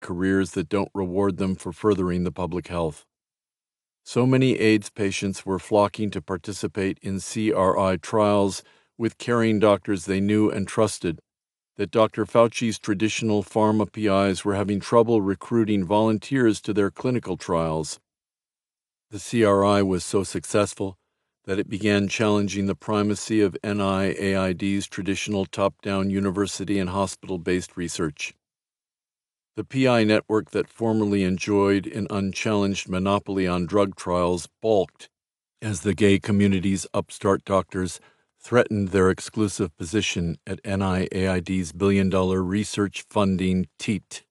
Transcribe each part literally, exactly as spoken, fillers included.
careers that don't reward them for furthering the public health. So many AIDS patients were flocking to participate in C R I trials with caring doctors they knew and trusted that Doctor Fauci's traditional pharma P Is were having trouble recruiting volunteers to their clinical trials. The C R I was so successful that it began challenging the primacy of N I A I D's traditional top-down university and hospital-based research. The P I network that formerly enjoyed an unchallenged monopoly on drug trials balked as the gay community's upstart doctors threatened their exclusive position at N I A I D's billion-dollar research funding teat.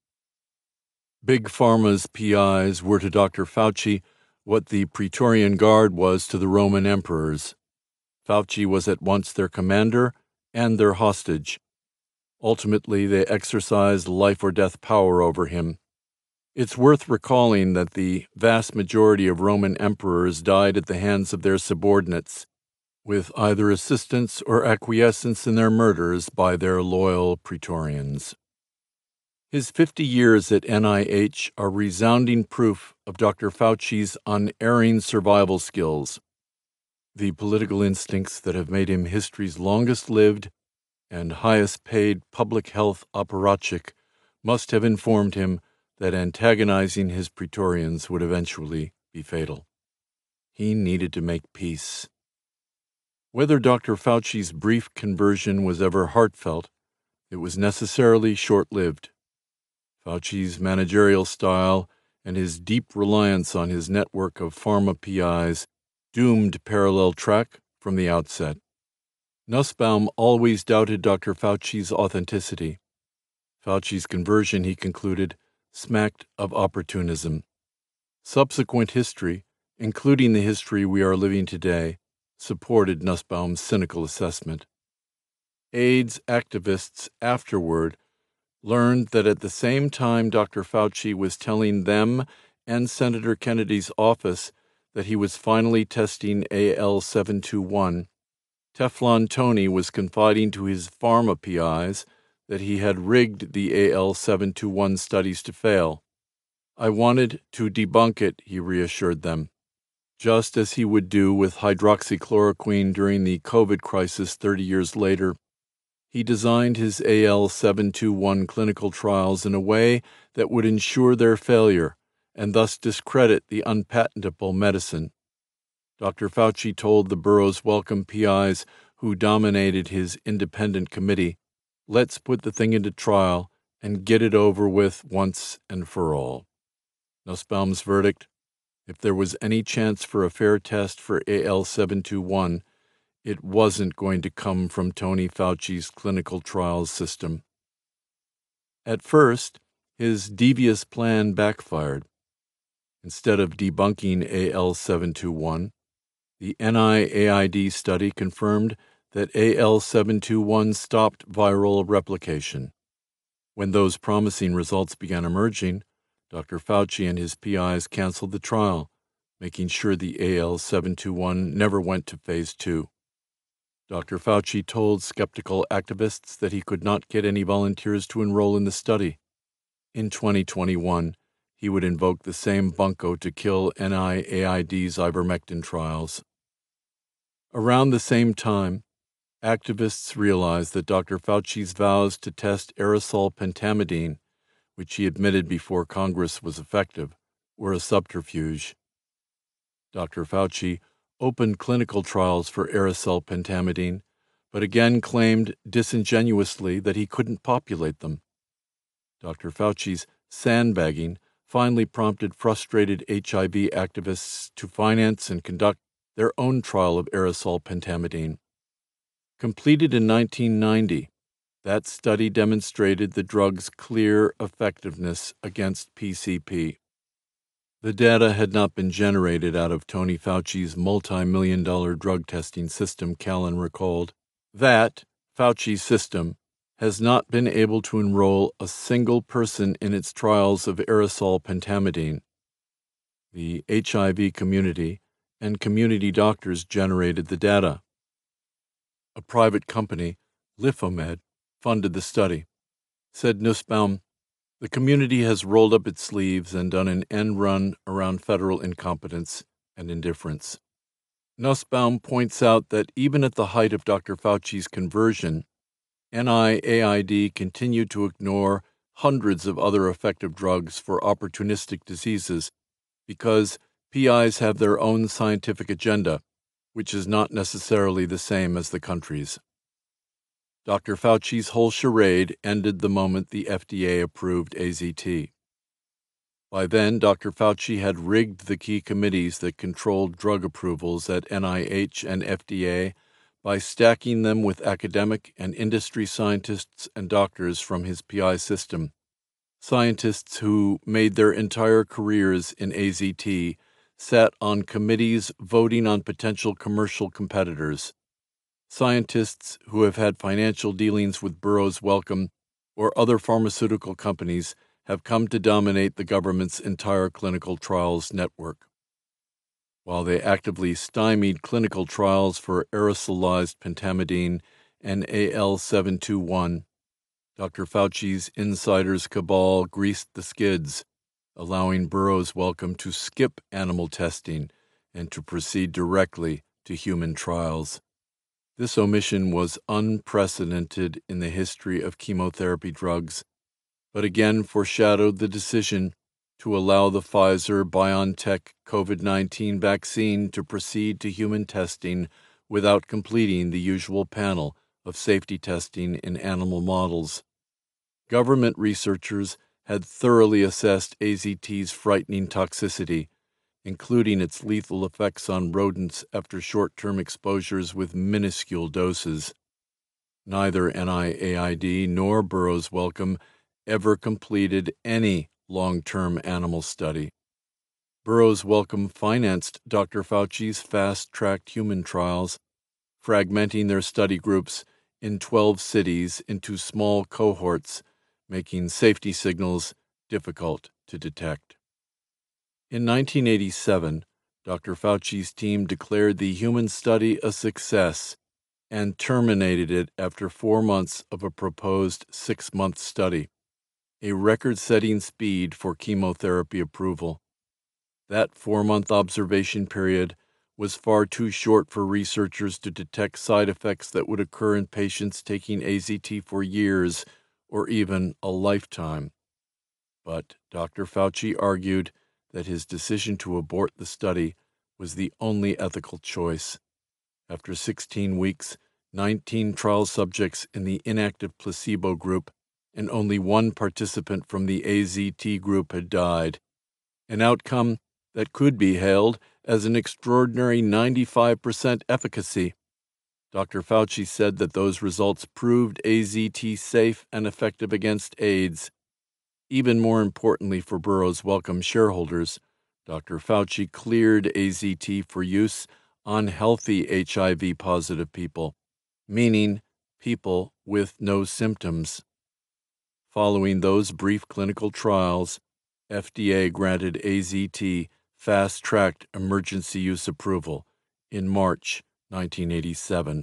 Big Pharma's P Is were to Doctor Fauci what the Praetorian Guard was to the Roman emperors. Fauci was at once their commander and their hostage. Ultimately, they exercised life-or-death power over him. It's worth recalling that the vast majority of Roman emperors died at the hands of their subordinates, with either assistance or acquiescence in their murders by their loyal Praetorians. His fifty years at N I H are resounding proof of Doctor Fauci's unerring survival skills, the political instincts that have made him history's longest-lived and highest-paid public health apparatchik must have informed him that antagonizing his Praetorians would eventually be fatal. He needed to make peace. Whether Doctor Fauci's brief conversion was ever heartfelt, it was necessarily short-lived. Fauci's managerial style and his deep reliance on his network of pharma P Is doomed parallel track from the outset. Nussbaum always doubted Doctor Fauci's authenticity. Fauci's conversion, he concluded, smacked of opportunism. Subsequent history, including the history we are living today, supported Nussbaum's cynical assessment. AIDS activists afterward learned that at the same time Doctor Fauci was telling them and Senator Kennedy's office that he was finally testing A L seven twenty-one, Teflon Tony was confiding to his pharma P Is that he had rigged the A L seven twenty-one studies to fail. I wanted to debunk it, he reassured them, just as he would do with hydroxychloroquine during the COVID crisis thirty years later. He designed his A L seven twenty-one clinical trials in a way that would ensure their failure and thus discredit the unpatentable medicine. Doctor Fauci told the borough's welcome P Is who dominated his independent committee, let's put the thing into trial and get it over with once and for all. Nussbaum's verdict, if there was any chance for a fair test for A L seven twenty-one, it wasn't going to come from Tony Fauci's clinical trials system. At first, his devious plan backfired. Instead of debunking A L seven twenty-one, the N I A I D study confirmed that A L seven twenty-one stopped viral replication. When those promising results began emerging, Doctor Fauci and his P Is canceled the trial, making sure the A L seven twenty-one never went to phase two. Doctor Fauci told skeptical activists that he could not get any volunteers to enroll in the study. In twenty twenty-one, he would invoke the same bunco to kill N I A I D's ivermectin trials. Around the same time, activists realized that Doctor Fauci's vows to test aerosol pentamidine, which he admitted before Congress was effective, were a subterfuge. Doctor Fauci opened clinical trials for aerosol pentamidine, but again claimed disingenuously that he couldn't populate them. Doctor Fauci's sandbagging finally prompted frustrated H I V activists to finance and conduct their own trial of aerosol pentamidine. Completed in nineteen ninety, that study demonstrated the drug's clear effectiveness against P C P. The data had not been generated out of Tony Fauci's multi-million dollar drug testing system, Callan recalled. That, Fauci's system, has not been able to enroll a single person in its trials of aerosol pentamidine. The H I V community and community doctors generated the data. A private company, Lifomed, funded the study. Said Nussbaum, The community has rolled up its sleeves and done an end run around federal incompetence and indifference. Nussbaum points out that even at the height of Doctor Fauci's conversion, N I A I D continued to ignore hundreds of other effective drugs for opportunistic diseases because P Is have their own scientific agenda, which is not necessarily the same as the country's. Doctor Fauci's whole charade ended the moment the F D A approved A Z T. By then, Doctor Fauci had rigged the key committees that controlled drug approvals at N I H and F D A by stacking them with academic and industry scientists and doctors from his P I system, scientists who made their entire careers in A Z T, sat on committees voting on potential commercial competitors, scientists who have had financial dealings with Burroughs Wellcome or other pharmaceutical companies have come to dominate the government's entire clinical trials network. While they actively stymied clinical trials for aerosolized pentamidine and A L seven twenty-one, Doctor Fauci's insiders' cabal greased the skids, allowing Burroughs Wellcome to skip animal testing and to proceed directly to human trials. This omission was unprecedented in the history of chemotherapy drugs, but again foreshadowed the decision to allow the Pfizer-BioNTech COVID nineteen vaccine to proceed to human testing without completing the usual panel of safety testing in animal models. Government researchers had thoroughly assessed A Z T's frightening toxicity, including its lethal effects on rodents after short-term exposures with minuscule doses. Neither N I A I D nor Burroughs Wellcome ever completed any long-term animal study. Burroughs Wellcome financed Doctor Fauci's fast-tracked human trials, fragmenting their study groups in twelve cities into small cohorts, making safety signals difficult to detect. In nineteen eighty-seven, Doctor Fauci's team declared the human study a success and terminated it after four months of a proposed six-month study, a record-setting speed for chemotherapy approval. That four-month observation period was far too short for researchers to detect side effects that would occur in patients taking A Z T for years or even a lifetime. But Doctor Fauci argued that his decision to abort the study was the only ethical choice. After sixteen weeks, nineteen trial subjects in the inactive placebo group and only one participant from the A Z T group had died, an outcome that could be hailed as an extraordinary ninety-five percent efficacy. Doctor Fauci said that those results proved A Z T safe and effective against AIDS. Even more importantly for Burroughs Wellcome shareholders, Doctor Fauci cleared A Z T for use on healthy H I V-positive people, meaning people with no symptoms. Following those brief clinical trials, F D A granted A Z T fast-tracked emergency use approval in March nineteen eighty-seven.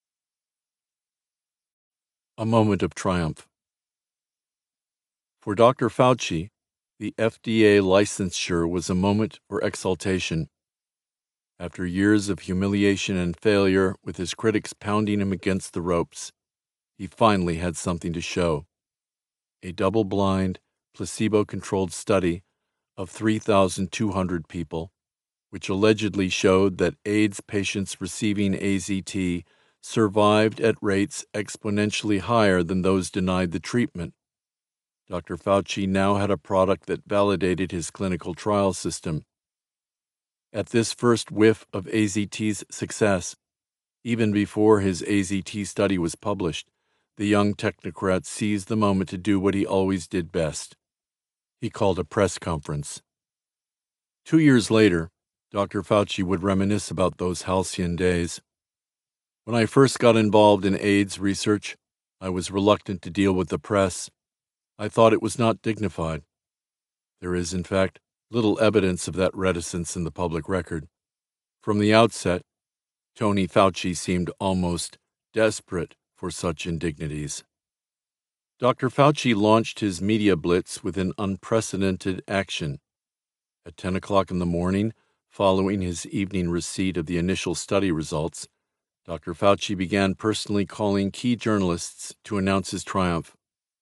A moment of triumph. For Doctor Fauci, the F D A licensure was a moment for exaltation. After years of humiliation and failure, with his critics pounding him against the ropes, he finally had something to show. A double-blind, placebo-controlled study of three thousand two hundred people, which allegedly showed that AIDS patients receiving A Z T survived at rates exponentially higher than those denied the treatment. Doctor Fauci now had a product that validated his clinical trial system. At this first whiff of A Z T's success, even before his A Z T study was published, the young technocrat seized the moment to do what he always did best. He called a press conference. Two years later, Doctor Fauci would reminisce about those halcyon days. When I first got involved in AIDS research, I was reluctant to deal with the press. I thought it was not dignified. There is, in fact, little evidence of that reticence in the public record. From the outset, Tony Fauci seemed almost desperate for such indignities. Doctor Fauci launched his media blitz with an unprecedented action. At ten o'clock in the morning, following his evening receipt of the initial study results, Doctor Fauci began personally calling key journalists to announce his triumph.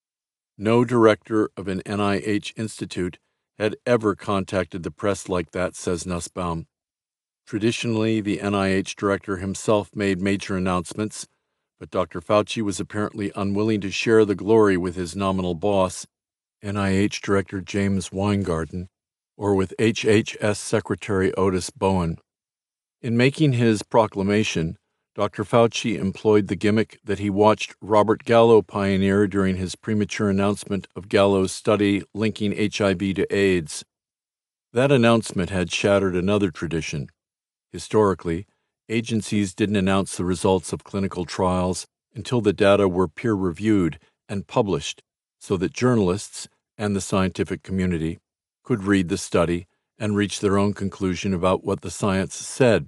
No director of an N I H institute had ever contacted the press like that, says Nussbaum. Traditionally, the N I H director himself made major announcements, but Doctor Fauci was apparently unwilling to share the glory with his nominal boss, N I H Director James Weingarten, or with H H S Secretary Otis Bowen. In making his proclamation, Doctor Fauci employed the gimmick that he watched Robert Gallo pioneer during his premature announcement of Gallo's study linking H I V to AIDS. That announcement had shattered another tradition. Historically, agencies didn't announce the results of clinical trials until the data were peer-reviewed and published so that journalists and the scientific community could read the study and reach their own conclusion about what the science said.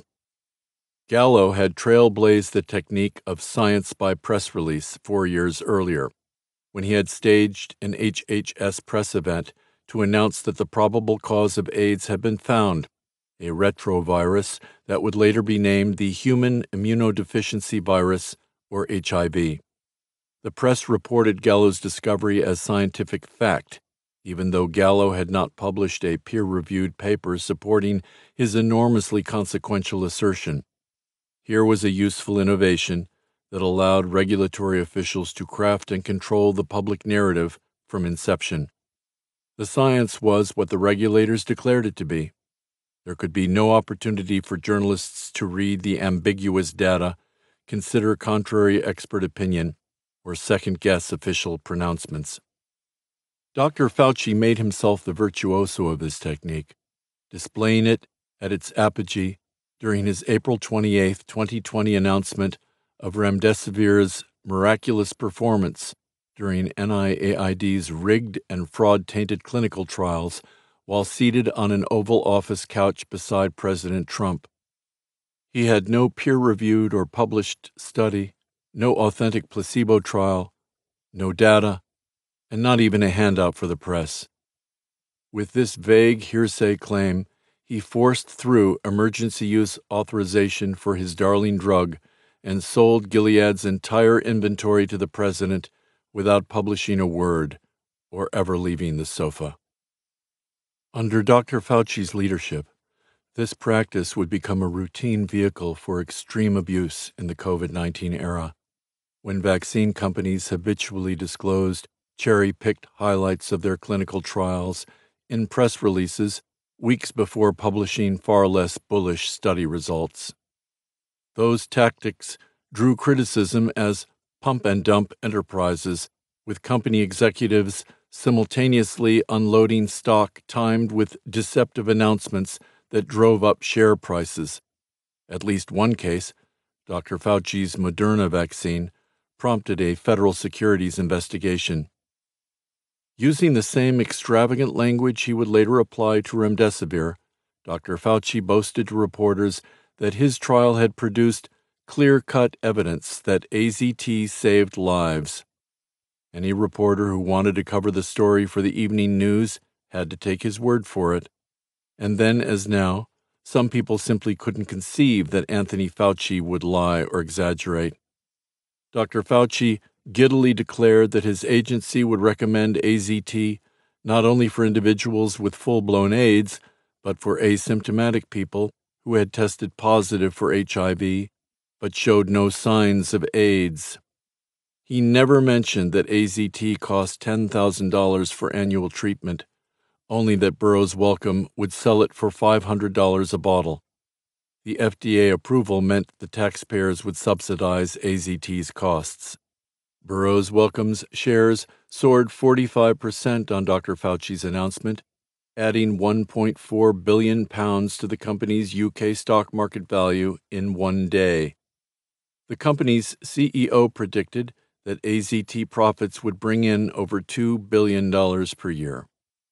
Gallo had trailblazed the technique of science by press release four years earlier, when he had staged an H H S press event to announce that the probable cause of AIDS had been found, a retrovirus that would later be named the human immunodeficiency virus, or H I V. The press reported Gallo's discovery as scientific fact, even though Gallo had not published a peer-reviewed paper supporting his enormously consequential assertion. Here was a useful innovation that allowed regulatory officials to craft and control the public narrative from inception. The science was what the regulators declared it to be. There could be no opportunity for journalists to read the ambiguous data, consider contrary expert opinion, or second-guess official pronouncements. Doctor Fauci made himself the virtuoso of this technique, displaying it at its apogee during his April twenty-eighth, twenty twenty announcement of remdesivir's miraculous performance during N I A I D's rigged and fraud-tainted clinical trials while seated on an Oval Office couch beside President Trump. He had no peer-reviewed or published study, no authentic placebo trial, no data, and not even a handout for the press. With this vague hearsay claim, he forced through emergency use authorization for his darling drug and sold Gilead's entire inventory to the president without publishing a word or ever leaving the sofa. Under Doctor Fauci's leadership, this practice would become a routine vehicle for extreme abuse in the COVID nineteen era, when vaccine companies habitually disclosed cherry-picked highlights of their clinical trials in press releases weeks before publishing far less bullish study results. Those tactics drew criticism as pump-and-dump enterprises, with company executives simultaneously unloading stock timed with deceptive announcements that drove up share prices. At least one case, Doctor Fauci's Moderna vaccine, prompted a federal securities investigation. Using the same extravagant language he would later apply to remdesivir, Doctor Fauci boasted to reporters that his trial had produced clear-cut evidence that A Z T saved lives. Any reporter who wanted to cover the story for the evening news had to take his word for it. And then, as now, some people simply couldn't conceive that Anthony Fauci would lie or exaggerate. Doctor Fauci giddily declared that his agency would recommend A Z T not only for individuals with full-blown AIDS, but for asymptomatic people who had tested positive for H I V but showed no signs of AIDS. He never mentioned that A Z T cost ten thousand dollars for annual treatment, only that Burroughs Wellcome would sell it for five hundred dollars a bottle. The F D A approval meant the taxpayers would subsidize A Z T's costs. Burroughs Wellcome's shares soared forty-five percent on Doctor Fauci's announcement, adding one point four billion pounds to the company's U K stock market value in one day. The company's C E O predicted that A Z T profits would bring in over two billion dollars per year.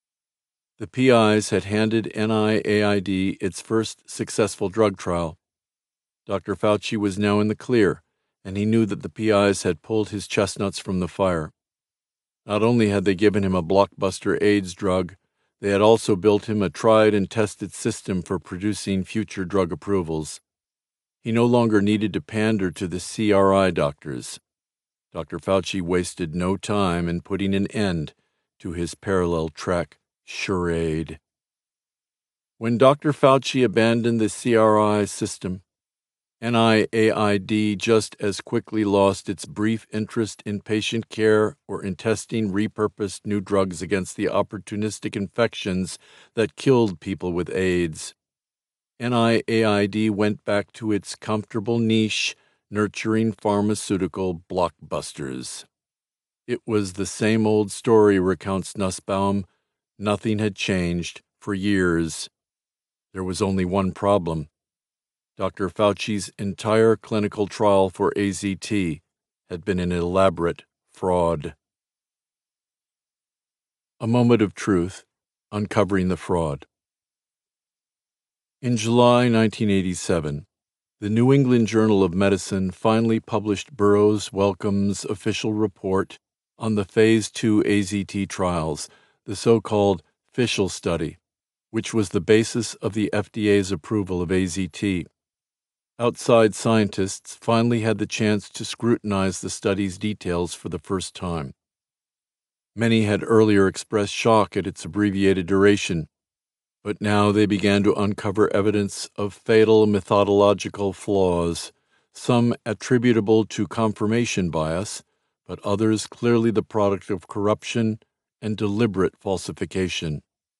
The P Is had handed N I A I D its first successful drug trial. Doctor Fauci was now in the clear, and he knew that the P Is had pulled his chestnuts from the fire. Not only had they given him a blockbuster AIDS drug, they had also built him a tried and tested system for producing future drug approvals. He no longer needed to pander to the C R I doctors. Doctor Fauci wasted no time in putting an end to his parallel track charade. When Doctor Fauci abandoned the C R I system, N I A I D just as quickly lost its brief interest in patient care or in testing repurposed new drugs against the opportunistic infections that killed people with AIDS. N I A I D went back to its comfortable niche, nurturing pharmaceutical blockbusters. It was the same old story, recounts Nussbaum. Nothing had changed for years. There was only one problem. Doctor Fauci's entire clinical trial for A Z T had been an elaborate fraud. A moment of truth, uncovering the fraud. In July nineteen eighty-seven, the New England Journal of Medicine finally published Burroughs Wellcome's official report on the Phase two A Z T trials, the so-called Fischel study, which was the basis of the F D A's approval of A Z T. Outside scientists finally had the chance to scrutinize the study's details for the first time. Many had earlier expressed shock at its abbreviated duration, but now they began to uncover evidence of fatal methodological flaws, some attributable to confirmation bias, but others clearly the product of corruption and deliberate falsification.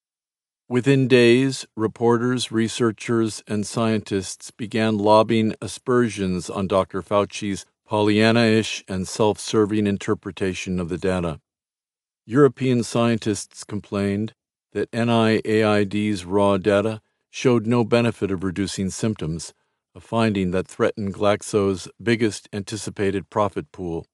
Within days, reporters, researchers, and scientists began lobbing aspersions on Doctor Fauci's Pollyanna-ish and self-serving interpretation of the data. European scientists complained that N I A I D's raw data showed no benefit of reducing symptoms, a finding that threatened Glaxo's biggest anticipated profit pool.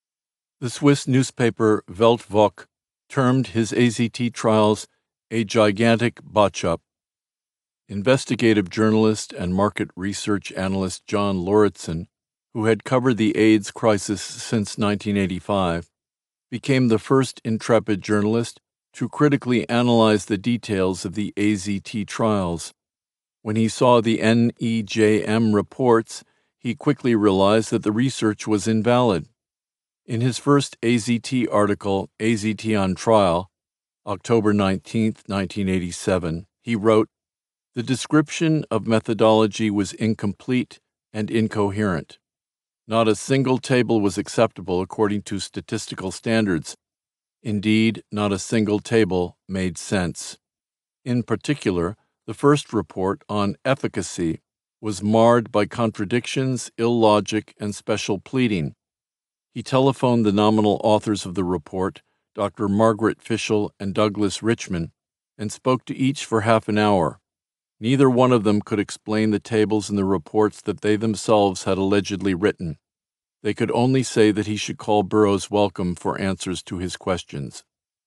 The Swiss newspaper Weltwoche termed his A Z T trials a gigantic botch-up. Investigative journalist and market research analyst John Lauritsen, who had covered the AIDS crisis since nineteen eighty-five, became the first intrepid journalist to critically analyze the details of the A Z T trials. When he saw the N E J M reports, he quickly realized that the research was invalid. In his first A Z T article, A Z T on Trial, October nineteenth, nineteen eighty-seven, he wrote, "The description of methodology was incomplete and incoherent. Not a single table was acceptable according to statistical standards. Indeed, not a single table made sense. In particular, the first report on efficacy was marred by contradictions, illogic, and special pleading." He telephoned the nominal authors of the report, Doctor Margaret Fischel and Douglas Richman, and spoke to each for half an hour. Neither one of them could explain the tables in the reports that they themselves had allegedly written. They could only say that he should call Burroughs Wellcome for answers to his questions.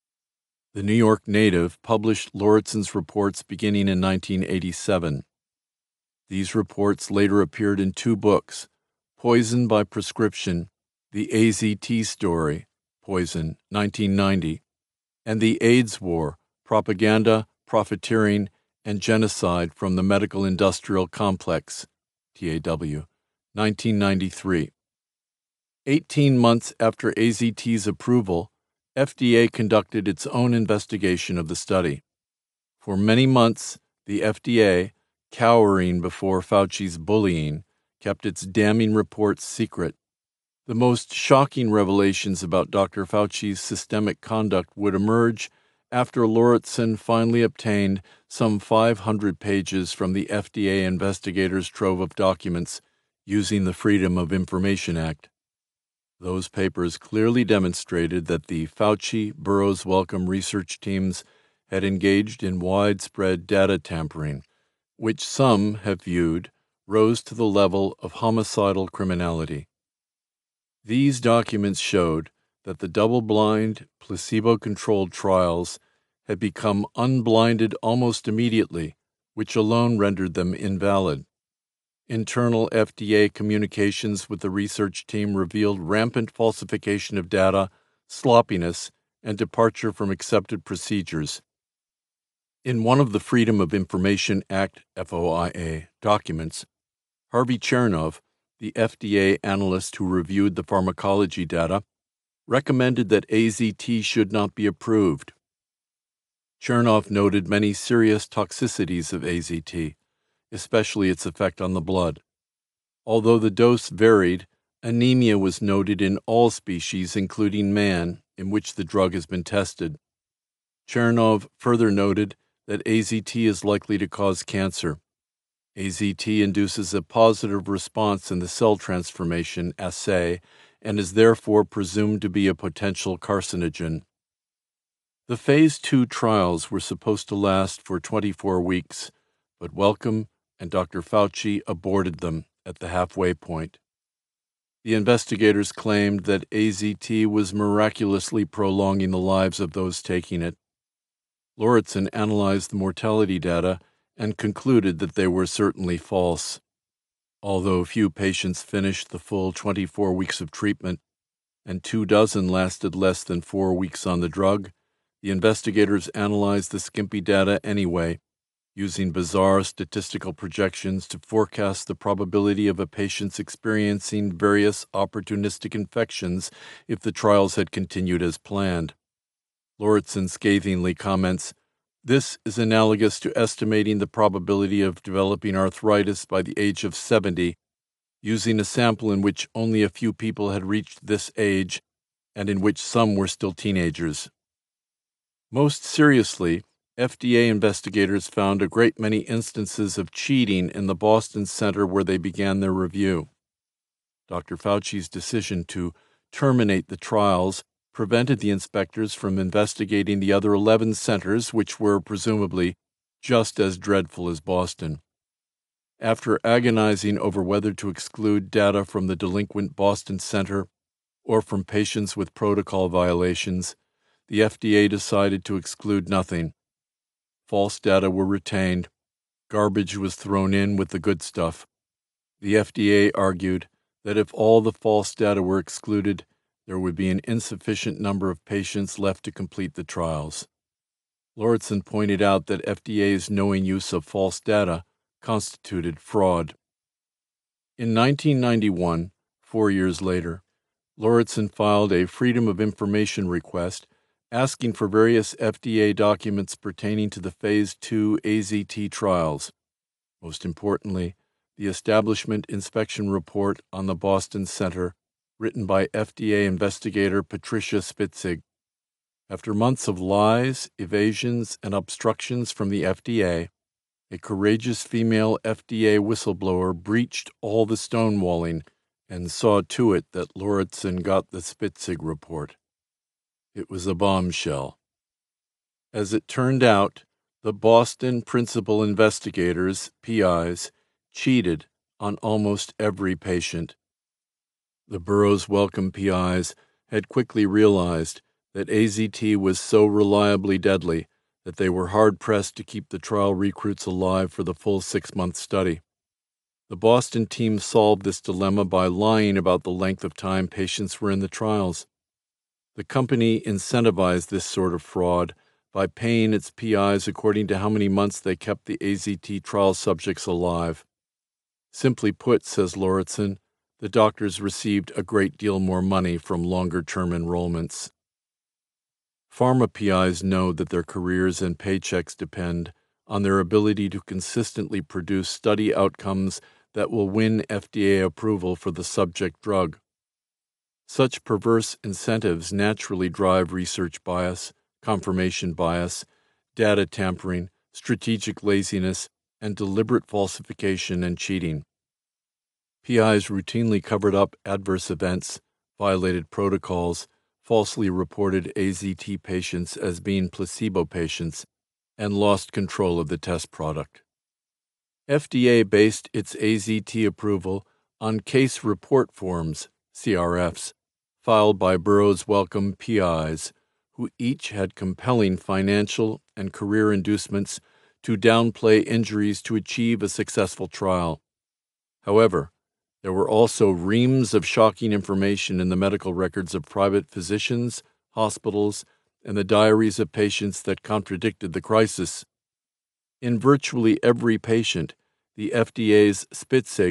The New York Native published Lauritsen's reports beginning in nineteen eighty-seven. These reports later appeared in two books, Poison by Prescription, The A Z T Story, Poison, nineteen ninety, and The AIDS War, Propaganda, Profiteering, and Genocide from the Medical Industrial Complex, T A W, nineteen ninety-three. Eighteen months after A Z T's approval, F D A conducted its own investigation of the study. For many months, the F D A, cowering before Fauci's bullying, kept its damning reports secret. The most shocking revelations about Doctor Fauci's systemic conduct would emerge after Lauritsen finally obtained some five hundred pages from the F D A investigators' trove of documents using the Freedom of Information Act. Those papers clearly demonstrated that the Fauci-Burroughs Wellcome research teams had engaged in widespread data tampering, which some have viewed rose to the level of homicidal criminality. These documents showed that the double-blind, placebo-controlled trials had become unblinded almost immediately, which alone rendered them invalid. Internal F D A communications with the research team revealed rampant falsification of data, sloppiness, and departure from accepted procedures. In one of the Freedom of Information Act (F O I A) documents, Harvey Chernov, the F D A analyst who reviewed the pharmacology data, recommended that A Z T should not be approved. Chernov noted many serious toxicities of A Z T, especially its effect on the blood. Although the dose varied, anemia was noted in all species, including man, in which the drug has been tested. Chernov further noted that A Z T is likely to cause cancer. A Z T induces a positive response in the cell transformation assay and is therefore presumed to be a potential carcinogen. The Phase two trials were supposed to last for twenty-four weeks, but Wellcome and Doctor Fauci aborted them at the halfway point. The investigators claimed that A Z T was miraculously prolonging the lives of those taking it. Lauritsen analyzed the mortality data and concluded that they were certainly false. Although few patients finished the full twenty-four weeks of treatment, and two dozen lasted less than four weeks on the drug, the investigators analyzed the skimpy data anyway, using bizarre statistical projections to forecast the probability of a patient's experiencing various opportunistic infections if the trials had continued as planned. Lauritsen scathingly comments, "This is analogous to estimating the probability of developing arthritis by the age of seventy, using a sample in which only a few people had reached this age and in which some were still teenagers." Most seriously, F D A investigators found a great many instances of cheating in the Boston center where they began their review. Doctor Fauci's decision to terminate the trials prevented the inspectors from investigating the other eleven centers, which were presumably just as dreadful as Boston. After agonizing over whether to exclude data from the delinquent Boston center or from patients with protocol violations, the F D A decided to exclude nothing. False data were retained. Garbage was thrown in with the good stuff. The F D A argued that if all the false data were excluded, there would be an insufficient number of patients left to complete the trials. Lauritsen pointed out that F D A's knowing use of false data constituted fraud. In nineteen ninety-one, four years later, Lauritsen filed a Freedom of Information request asking for various F D A documents pertaining to the Phase two A Z T trials. Most importantly, the Establishment Inspection Report on the Boston Center, written by F D A investigator Patricia Spitzig. After months of lies, evasions, and obstructions from the F D A, a courageous female F D A whistleblower breached all the stonewalling and saw to it that Lauritsen got the Spitzig report. It was a bombshell. As it turned out, the Boston principal investigators, P Is, cheated on almost every patient. The Burroughs Wellcome P Is had quickly realized that A Z T was so reliably deadly that they were hard-pressed to keep the trial recruits alive for the full six-month study. The Boston team solved this dilemma by lying about the length of time patients were in the trials. The company incentivized this sort of fraud by paying its P Is according to how many months they kept the A Z T trial subjects alive. Simply put, says Lauritsen, the doctors received a great deal more money from longer-term enrollments. Pharma P Is know that their careers and paychecks depend on their ability to consistently produce study outcomes that will win F D A approval for the subject drug. Such perverse incentives naturally drive research bias, confirmation bias, data tampering, strategic laziness, and deliberate falsification and cheating. P Is routinely covered up adverse events, violated protocols, falsely reported A Z T patients as being placebo patients, and lost control of the test product. F D A based its A Z T approval on case report forms, C R Fs, filed by Burroughs Wellcome P Is, who each had compelling financial and career inducements to downplay injuries to achieve a successful trial. However, there were also reams of shocking information in the medical records of private physicians, hospitals, and the diaries of patients that contradicted the crisis. In virtually every patient, the F D A's Spitze